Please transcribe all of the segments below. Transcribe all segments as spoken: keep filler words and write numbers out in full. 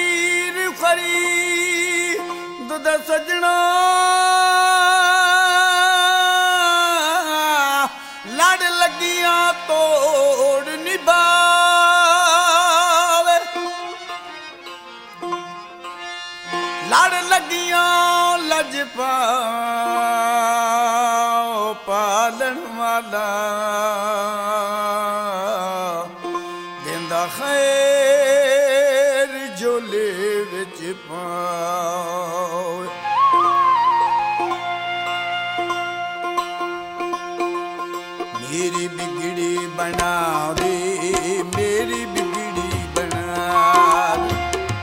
फकीर फरीद दा सजना लड़ लगियां तोड़ निभावे लड़ लगियां लजपा पालन वाला देंदा खैर झोले विच पावे मेरी बिगड़ी बना दे मेरी बिगड़ी बना दे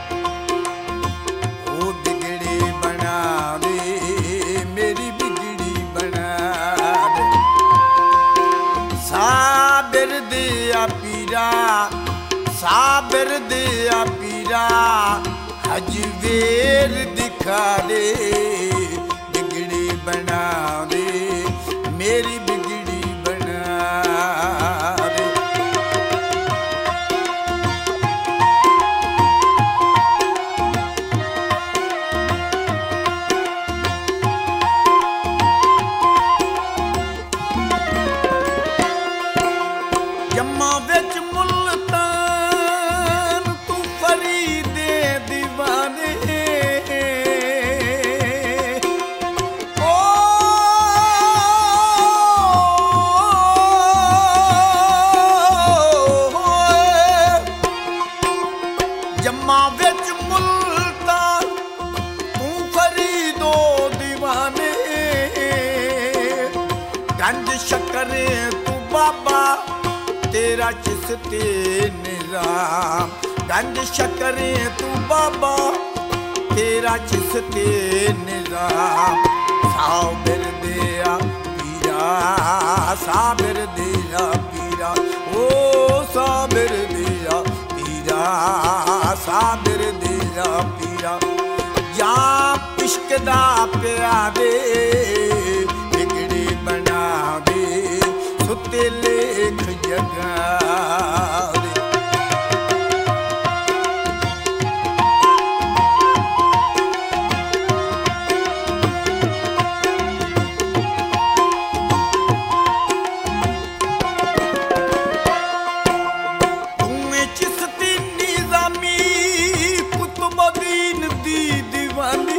ओ बिगड़ी बना दे मेरी बिगड़ी बना दे साबिर दिया पीरा साबिर दिया पीरा हजवेर दिखा दे बिगड़ी बना दे मेरी बिगड़ी बना दे जम्मा विच मुल्तान तू फरीदे दीवाने ओ जम्मा विच मुल्तान तू फरीदो दीवाने गंज शक्करे तू बाबा तेरा चिश्ते निज़ाम गंज शक्करे तू बाबा तेरा चिश्ते निज़ाम साबिर दिया पीरा साबिर दिया पीरा ओ साबिर दिया पीरा साबिर दिया पीरा या इश्क दा प्या दे बिगड़ी बना दे सुते लेख जगा दे तुम्हें चिश्ती निज़ामी कुतुबुद्दीन दी दीवानी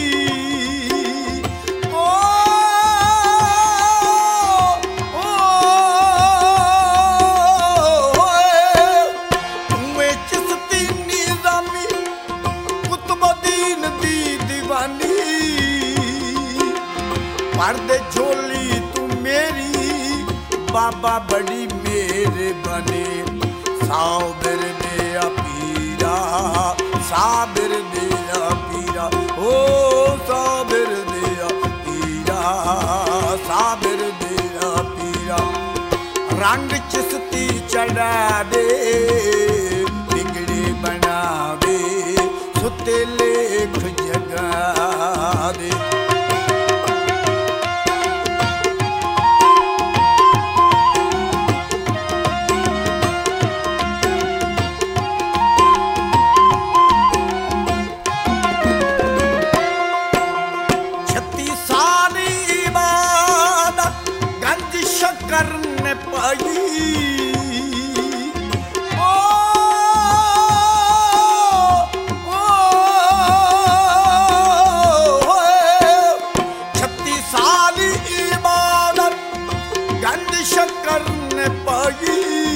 पर्दे झोली तू मेरी बाबा बड़ी मेहरबानी साबिर दिया पीरा साबिर दिया पीरा ओ साबिर दिया पीरा साबिर दिया पीरा रंग चिश्ती चढ़ा दे बिगड़ी बना दे सुते लेख जगा दे करने पाई ओ, ओ, ओ छत्ती साल इबादत गंज शक्कर ने पाई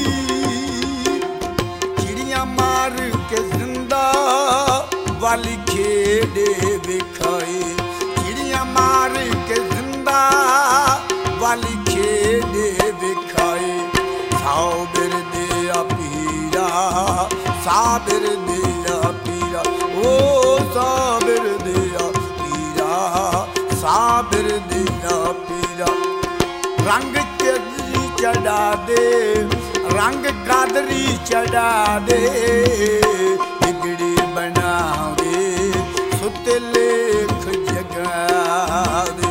चिड़िया मार के जिंदा वाली खेड़े दिखाई चिड़िया मार के जिंदा वाली खेड़े दिखाए साबिर दिया पीरा साबिर दिया पीरा ओ साबिर दिया पीरा साबिर दिया पीरा रंग कादरी चढ़ा दे रंग कादरी चढ़ा दे बिगड़ी बना दे सुते लेख जगा दे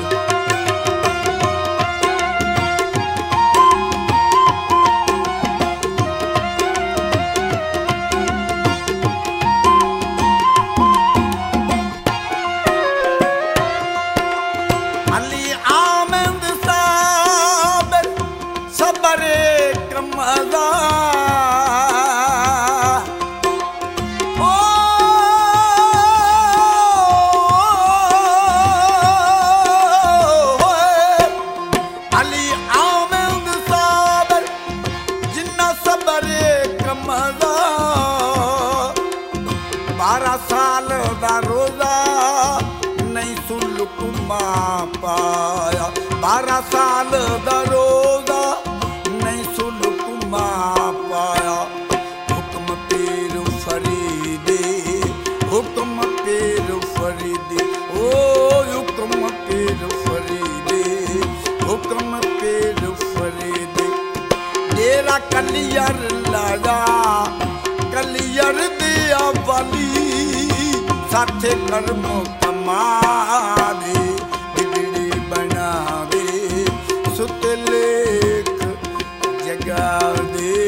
बारह साल दा रोजा नहीं सुलकुमा पाया, बारह साल दा रोजा नहीं सुलकुमा पाया। हुक्म पीर फरीदे, हुक्म पीर फरीदे, ओ हुक्म पीर फरीदे, हुक्म पीर फरीदे। डेरा कलियर लाया, कलियर दिया वाली साथे कर्म कमावे, बिगड़ी बनावे, सुत लेख जगा दे।